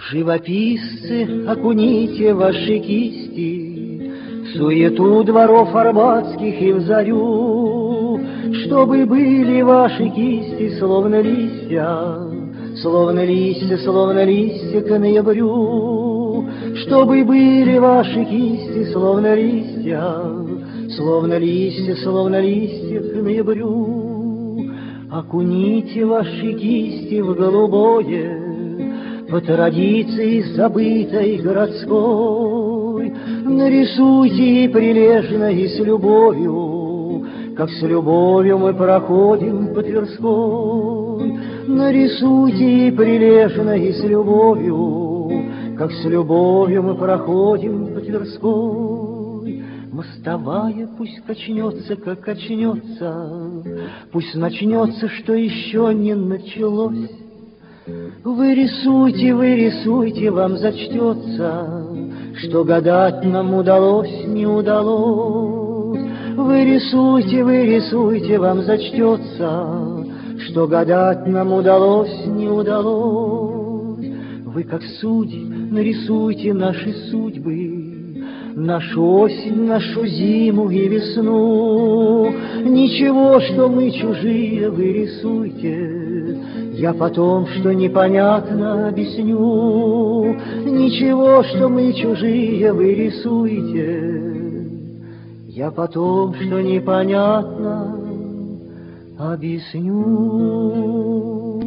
Живописцы, окуните ваши кисти в суету дворов арбатских и в зарю, чтобы были ваши кисти словно листья, словно листья, словно листья к ноябрю, чтобы были ваши кисти словно листья, словно листья, словно листья к ноябрю. Окуните ваши кисти в голубое, по традиции забытой городской, нарисуйте прилежно и с любовью, как с любовью мы проходим по Тверской. Нарисуйте прилежно и с любовью, как с любовью мы проходим по Тверской. Мостовая пусть качнется, как качнется, пусть начнется, что еще не началось. Вы рисуйте, вам зачтется, что гадать нам удалось, не удалось. Вы рисуйте, вам зачтется, что гадать нам удалось, не удалось. Вы, как судьи, нарисуйте наши судьбы, нашу осень, нашу зиму и весну. Ничего, что мы чужие, вы рисуйте, я потом, что непонятно, объясню. Ничего, что мы чужие, вы рисуйте, я потом, что непонятно, объясню.